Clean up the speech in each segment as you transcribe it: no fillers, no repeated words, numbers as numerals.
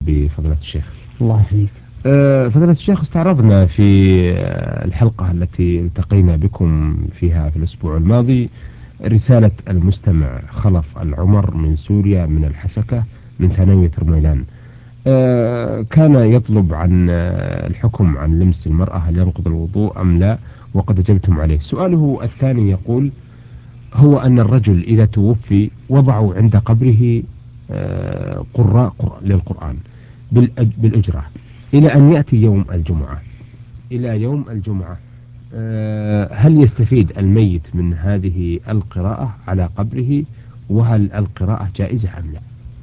بفضيلة الشيخ. الله يحييك. فضيلة الشيخ، استعرضنا في الحلقة التي التقينا بكم فيها في الأسبوع الماضي رسالة المستمع خلف العمر من سوريا من الحسكة من ثانوية رميلان. كان يطلب عن الحكم عن لمس المرأة، هل ينقض الوضوء أم لا؟ وقد أجبتم عليه. سؤاله الثاني يقول: هو أن الرجل إذا توفي وضعوا عند قبره قراء للقرآن بالأجرة إلى أن يأتي يوم الجمعة، إلى يوم الجمعة. هل يستفيد الميت من هذه القراءة على قبره؟ وهل القراءة جائزة أم لا؟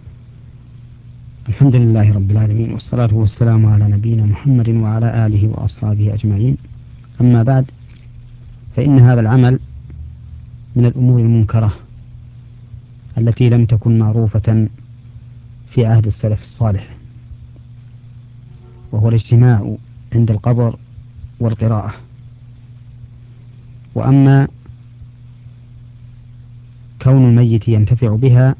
الحمد لله رب العالمين، والصلاة والسلام على نبينا محمد وعلى آله وأصحابه أجمعين. أما بعد، فإن هذا العمل من الأمور المنكرة التي لم تكن معروفة في عهد السلف الصالح، وهو الاجتماع عند القبر والقراءة. وأما كون الميت ينتفع بها،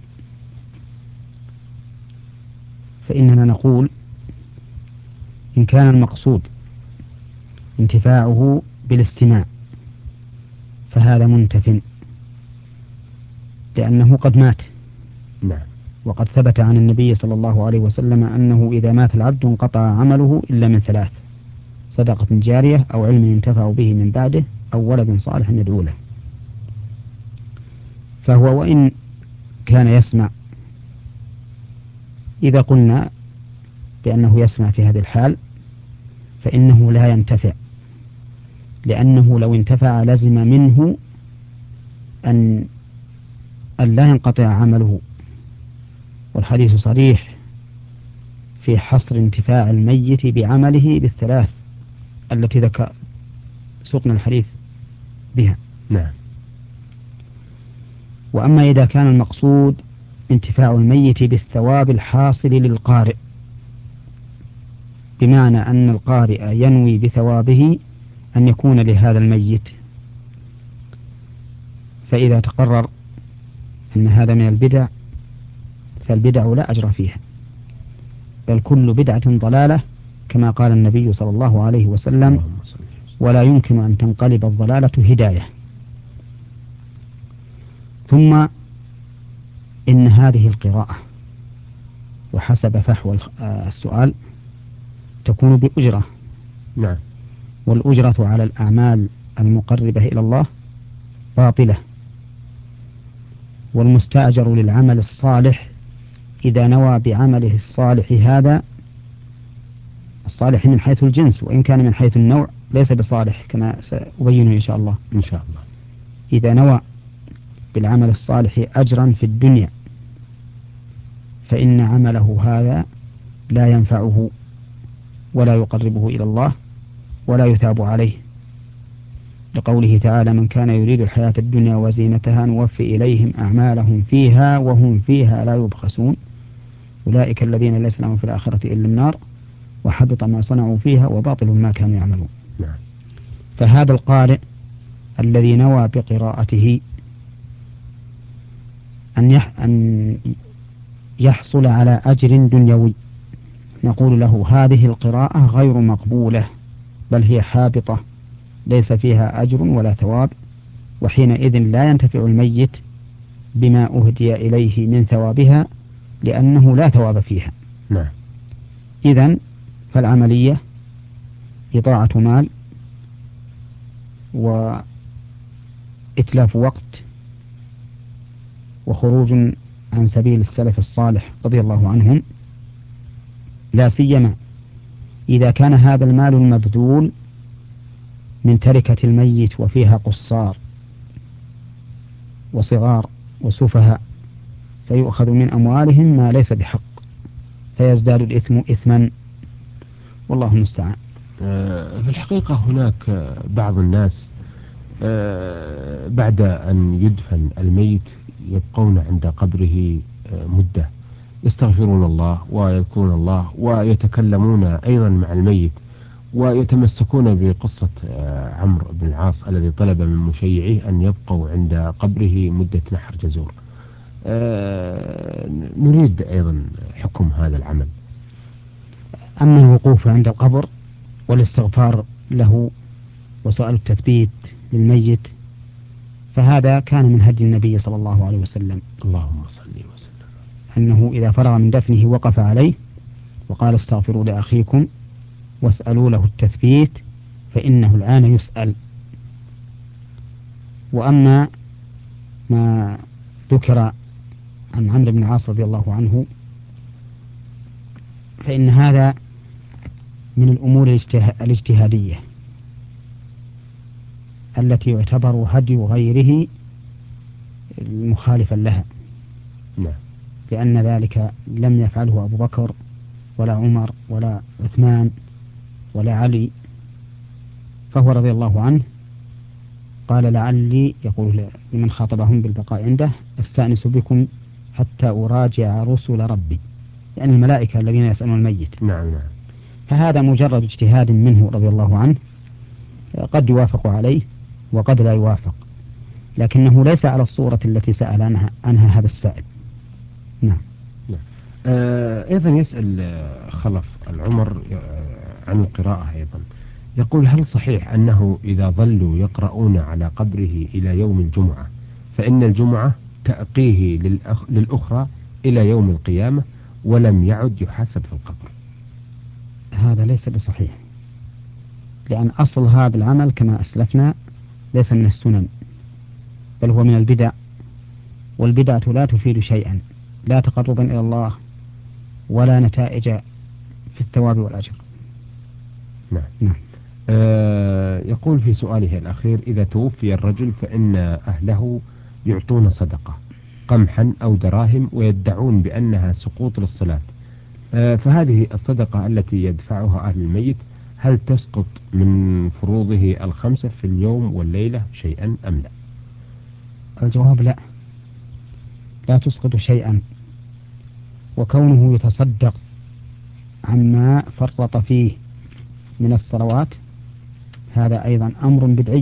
فإننا نقول إن كان المقصود انتفاعه بالاستماع فهذا منتف، لأنه قد مات، نعم. وقد ثبت عن النبي صلى الله عليه وسلم أنه إذا مات العبد انقطع عمله إلا من ثلاث: صدقة جارية، أو علم ينتفع به من بعده، أو ولد صالح يدعو له. فهو وإن كان يسمع، إذا قلنا بأنه يسمع في هذه الحال فإنه لا ينتفع، لأنه لو انتفع لزم منه أن لا ينقطع عمله، والحديث صريح في حصر انتفاع الميت بعمله بالثلاث التي سقنا الحديث بها. نعم. وأما إذا كان المقصود انتفاع الميت بالثواب الحاصل للقارئ، بمعنى أن القارئ ينوي بثوابه أن يكون لهذا الميت، فإذا تقرر أن هذا من البدع فالبدع لا أجر فيها، بل كل بدعة ضلالة، كما قال النبي صلى الله عليه وسلم: اللهم صل. ولا يمكن أن تنقلب الضلالة هداية. ثم إن هذه القراءة، وحسب فحوى السؤال، تكون بأجرة، نعم. والأجرة على الأعمال المقربة إلى الله باطلة، والمستأجر للعمل الصالح إذا نوى بعمله الصالح هذا الصالح من حيث الجنس، وإن كان من حيث النوع ليس بصالح كما سأبين إن شاء الله. إن شاء الله. إذا نوى بالعمل الصالح أجرا في الدنيا فإن عمله هذا لا ينفعه ولا يقربه إلى الله ولا يثاب عليه، لقوله تعالى: من كان يريد الحياة الدنيا وزينتها نوفي إليهم أعمالهم فيها وهم فيها لا يبخسون أولئك الذين ليس لهم في الآخرة إلا النار وحبط ما صنعوا فيها وباطل ما كانوا يعملون. نعم. فهذا القارئ الذي نوى بقراءته أن يحصل على أجر دنيوي، نقول له: هذه القراءة غير مقبولة، بل هي حابطة ليس فيها أجر ولا ثواب، وحينئذ لا ينتفع الميت بما أهدي إليه من ثوابها، لأنه لا ثواب فيها. نعم. إذن فالعملية إضاعة مال وإتلاف وقت وخروج عن سبيل السلف الصالح رضي الله عنهم، لا سيما إذا كان هذا المال المبذول من تركة الميت وفيها قصار وصغار وسفهاء، فيؤخذ من أموالهم ما ليس بحق فيزداد الإثم إثما، والله المستعان. في الحقيقة هناك بعض الناس بعد أن يدفن الميت يبقون عند قبره مدة، يستغفرون الله ويذكرون الله ويتكلمون أيضا مع الميت، ويتمسكون بقصة عمرو بن العاص الذي طلب من مشيعيه أن يبقوا عند قبره مدة نحر جزور. نريد أيضا حكم هذا العمل. أما الوقوف عند القبر والاستغفار له وسؤال التثبيت للميت فهذا كان من هدي النبي صلى الله عليه وسلم، اللهم صل وسلم، أنه إذا فرغ من دفنه وقف عليه وقال استغفروا لأخيكم واسألوا له التثبيت فإنه الآن يسأل. وأما ما ذكر عن عمرو بن العاص رضي الله عنه فإن هذا من الأمور الاجتهادية التي يعتبر هدي غيره مخالفا لها، نعم، لأن ذلك لم يفعله أبو بكر ولا عمر ولا عثمان ولا علي، فهو رضي الله عنه قال لعلي يقول لمن خاطبهم بالبقاء عنده أستأنس بكم حتى أراجع رسل ربي، يعني الملائكة الذين يسألون الميت. نعم نعم. فهذا مجرد اجتهاد منه رضي الله عنه، قد يوافق عليه وقد لا يوافق، لكنه ليس على الصورة التي سأل عنها هذا السائل. نعم. نعم. أيضا يسأل خلف العمر عن القراءة أيضا، يقول هل صحيح أنه إذا ظلوا يقرؤون على قبره إلى يوم الجمعة فإن الجمعة تأقيه للأخرى إلى يوم القيامة ولم يعد يحاسب في القبر؟ هذا ليس بصحيح، لأن أصل هذا العمل كما أسلفنا ليس من السنن بل هو من البدع، والبدعة لا تفيد شيئا، لا تقربا إلى الله ولا نتائج في الثواب والأجر. نعم. نعم. يقول في سؤاله الأخير إذا توفي الرجل فإن أهله يعطون صدقة قمحا أو دراهم ويدعون بأنها سقوط للصلاة، فهذه الصدقة التي يدفعها أهل الميت هل تسقط من فروضه الخمسة في اليوم والليلة شيئا أم لا؟ الجواب لا، لا تسقط شيئا، وكونه يتصدق عما فرط فيه من الصلوات هذا أيضا أمر بدعي،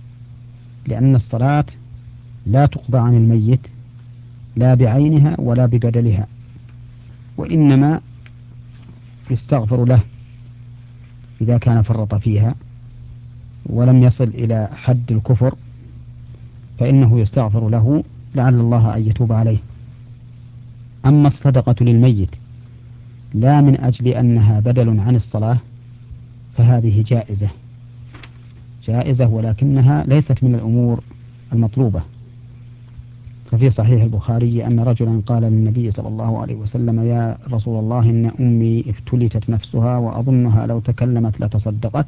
لأن الصلاة لا تقضى عن الميت لا بعينها ولا ببدلها، وإنما يستغفر له إذا كان فرط فيها ولم يصل إلى حد الكفر فإنه يستغفر له لعل الله أن يتوب عليه. أما الصدقة للميت لا من أجل أنها بدل عن الصلاة فهذه جائزة ولكنها ليست من الأمور المطلوبة. ففي صحيح البخاري أن رجلا قال للنبي صلى الله عليه وسلم يا رسول الله إن أمي افتلتت نفسها وأظنها لو تكلمت لتصدقت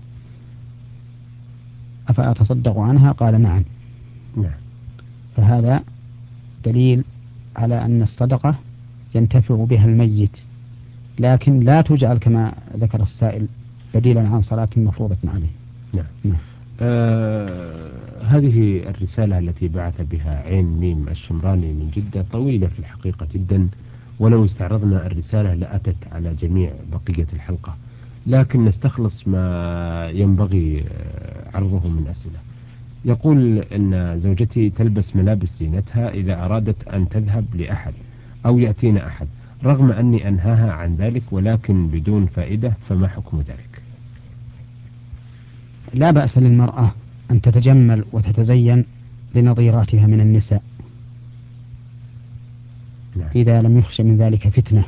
أفأتصدق عنها؟ قال نعم. نعم. فهذا دليل على أن الصدقة ينتفع بها الميت، لكن لا تجعل كما ذكر السائل بديلا عن صلاة مفروضة عليه. نعم. نعم. هذه الرسالة التي بعث بها عين ميم الشمراني من جدة طويلة في الحقيقة جدا، ولو استعرضنا الرسالة لأتت على جميع بقية الحلقة، لكن نستخلص ما ينبغي عرضه من أسئلة. يقول أن زوجتي تلبس ملابس زينتها إذا أرادت أن تذهب لأحد أو يأتينا أحد، رغم أني أنهاها عن ذلك ولكن بدون فائدة، فما حكم ذلك؟ لا بأس للمرأة أن تتجمل وتتزين لنظيراتها من النساء. نعم. إذا لم يخش من ذلك فتنة،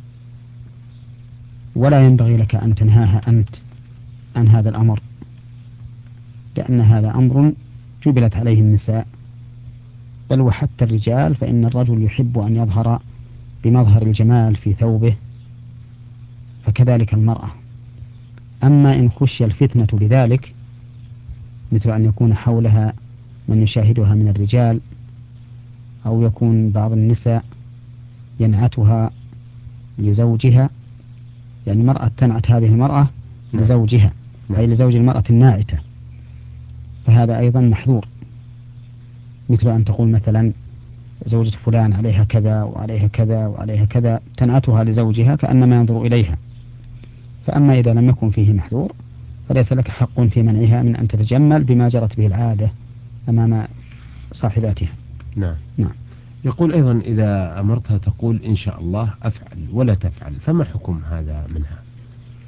ولا ينبغي لك أن تنهاها أنت عن هذا الأمر، لأن هذا أمر جبلت عليه النساء، بل وحتى الرجال، فإن الرجل يحب أن يظهر بمظهر الجمال في ثوبه، فكذلك المرأة. أما إن خشي الفتنة بذلك مثل أن يكون حولها من يشاهدها من الرجال، أو يكون بعض النساء ينعتها لزوجها، يعني المرأة تنعت هذه المرأة لزوجها أي لزوج المرأة الناعتة، فهذا أيضا محظور، مثل أن تقول مثلا زوجة فلان عليها كذا وعليها كذا وعليها كذا، تنعتها لزوجها كأنما ينظر إليها. فأما إذا لم يكن فيه محظور فليس لك حق في منعها من أن تتجمل بما جرت به العادة أمام صاحباتها. نعم. نعم. يقول أيضا إذا أمرتها تقول إن شاء الله أفعل ولا تفعل، فما حكم هذا منها؟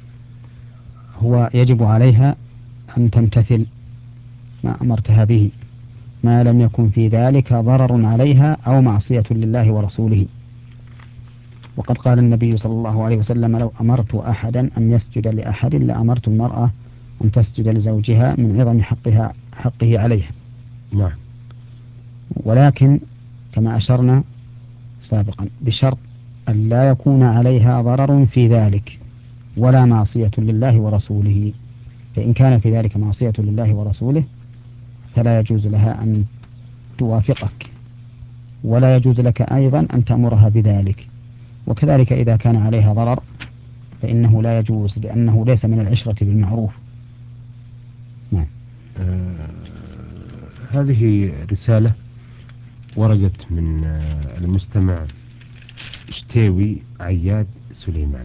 هو يجب عليها أن تمتثل ما أمرتها به ما لم يكن في ذلك ضرر عليها أو معصية لله ورسوله. وقد قال النبي صلى الله عليه وسلم: لو أمرت أحدا أن يسجد لأحد لأمرت المرأة أن تسجد لزوجها من عظم حقه عليها. نعم. ولكن كما أشرنا سابقا بشرط أن لا يكون عليها ضرر في ذلك ولا معصية لله ورسوله. فإن كان في ذلك معصية لله ورسوله فلا يجوز لها أن توافقك، ولا يجوز لك أيضا أن تأمرها بذلك. وكذلك إذا كان عليها ضرر فإنه لا يجوز، لأنه ليس من العشرة بالمعروف. نعم. هذه رسالة وردت من المستمع شتاوي عياد سليمان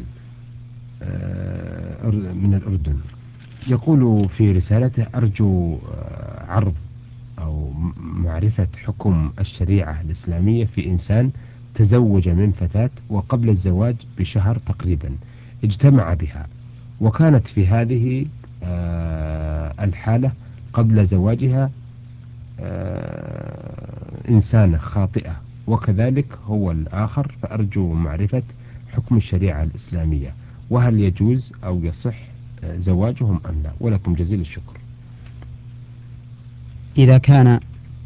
من الأردن. يقول في رسالته: أرجو عرض أو معرفة حكم الشريعة الإسلامية في إنسان تزوج من فتاة وقبل الزواج بشهر تقريبا اجتمع بها، وكانت في هذه الحالة قبل زواجها إنسانة خاطئة، وكذلك هو الآخر. فأرجو معرفة حكم الشريعة الإسلامية، وهل يجوز أو يصح زواجهم أم لا؟ ولكم جزيل الشكر. إذا كان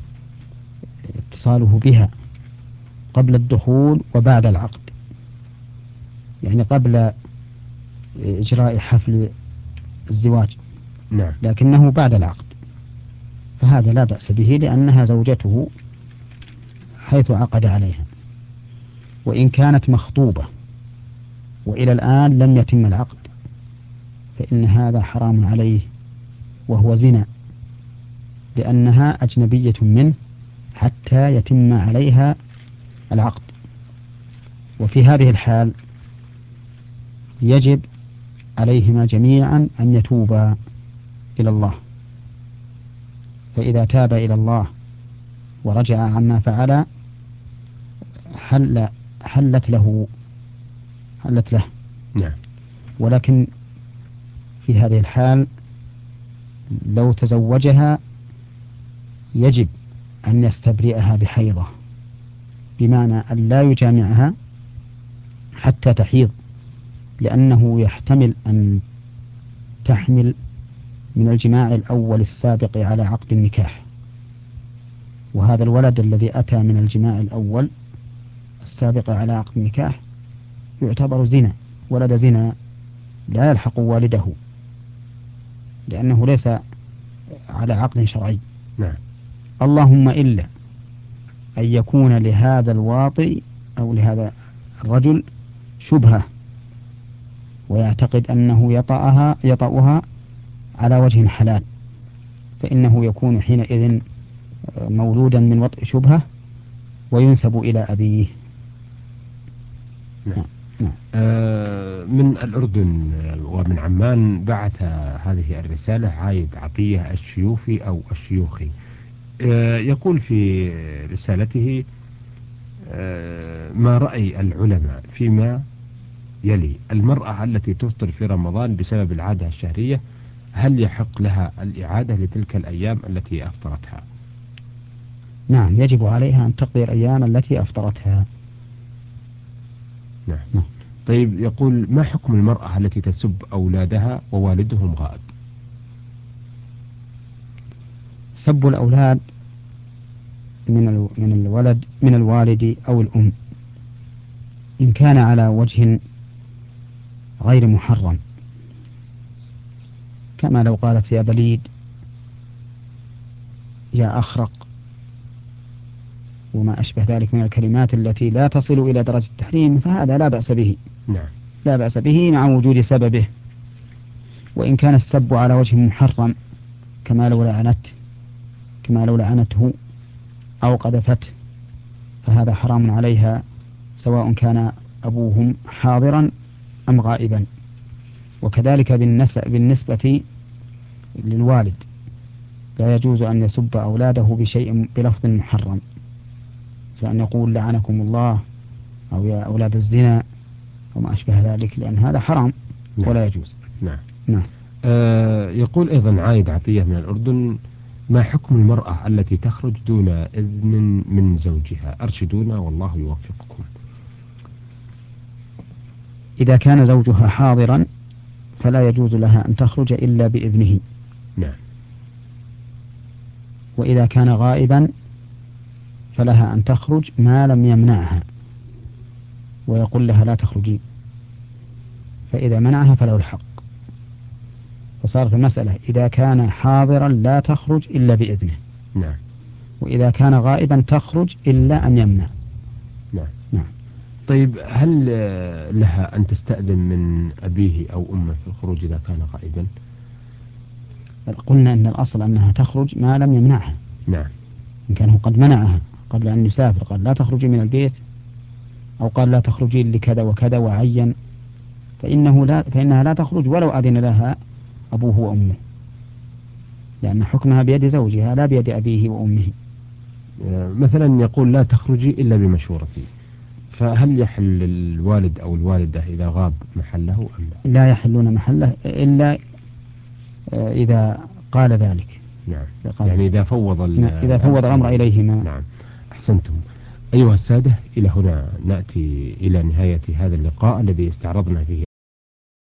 اتصاله بها قبل الدخول وبعد العقد، يعني قبل إجراء حفل الزواج نعم. لكنه بعد العقد، فهذا لا بأس به لأنها زوجته حيث عقد عليها. وإن كانت مخطوبة وإلى الآن لم يتم العقد فإن هذا حرام عليه وهو زنا، لأنها أجنبية منه حتى يتم عليها العقد. وفي هذه الحال يجب عليهما جميعا أن يتوبا إلى الله، فإذا تاب إلى الله ورجع عما فعل حلت له. نعم. ولكن في هذه الحال لو تزوجها يجب أن يستبرئها بحيضة، بمعنى أن لا يجامعها حتى تحيض، لأنه يحتمل أن تحمل من الجماع الأول السابق على عقد النكاح، وهذا الولد الذي أتى من الجماع الأول السابق على عقد النكاح يعتبر زنا، ولد زنا لا يلحق والده لأنه ليس على عقد شرعي. نعم. اللهم إلا أن يكون لهذا الواطئ أو لهذا الرجل شبهة ويعتقد أنه يطأها على وجه حلال، فإنه يكون حينئذ مولودا من وطئ شبهة وينسب إلى أبيه. نعم. نعم. من الأردن ومن عمان بعث هذه الرسالة عايد عطية الشيوفي أو الشيوخي. يقول في رسالته: ما رأي العلماء فيما يلي: المرأة التي تفطر في رمضان بسبب العادة الشهرية، هل يحق لها الإعادة لتلك الأيام التي أفطرتها؟ نعم، يجب عليها أن تقضي الأيام التي أفطرتها. نعم. نعم. طيب، يقول: ما حكم المرأة التي تسب أولادها ووالدهم غائب؟ سب الأولاد من الوالد أو الأم إن كان على وجه غير محرم، كما لو قالت يا بليد، يا أخرق، وما أشبه ذلك من الكلمات التي لا تصل إلى درجة التحريم، فهذا لا بأس به. نعم. لا بأس به مع وجود سببه. وإن كان السب على وجه محرم كما لو لعنته أو قذفته فهذا حرام عليها، سواء كان أبوهم حاضرا أم غائبا. وكذلك بالنسبة للوالد لا يجوز أن يسب أولاده بلفظ محرم، فأن يقول لعنكم الله أو يا أولاد الزنا وما أشبه ذلك، لأن هذا حرام نعم. ولا يجوز. نعم. نعم. يقول أيضا عايد عطية من الأردن: ما حكم المرأة التي تخرج دون إذن من زوجها؟ أرشدونا والله يوفقكم. إذا كان زوجها حاضرا فلا يجوز لها أن تخرج إلا بإذنه. نعم. وإذا كان غائبا فلها أن تخرج ما لم يمنعها ويقول لها لا تخرجين، فإذا منعها فله الحق. فصارت المسألة إذا كان حاضرا لا تخرج إلا بإذنه، نعم. وإذا كان غائبا تخرج إلا أن يمنع. نعم. نعم. طيب هل لها أن تستأذن من أبيه أو أمه في الخروج إذا كان غائبا؟ قلنا أن الأصل أنها تخرج ما لم يمنعها. نعم. إن كان هو قد منعها قبل أن يسافر، قال لا تخرجي من البيت، أو قال لا تخرجي لكذا وكذا وعين، فإنها لا تخرج ولو أذن لها أبوه وأمه، لأن حكمها بيد زوجها لا بيد أبيه وأمه. مثلا يقول لا تخرجي إلا بمشورتي، فهل يحل الوالد أو الوالدة إذا غاب محله أم لا؟ لا يحلون محله إلا إذا قال ذلك. نعم. يعني إذا فوض إذا فوض الأمر إليهما. نعم. أحسنتم. أيها السادة، إلى هنا نأتي إلى نهاية هذا اللقاء الذي استعرضنا فيه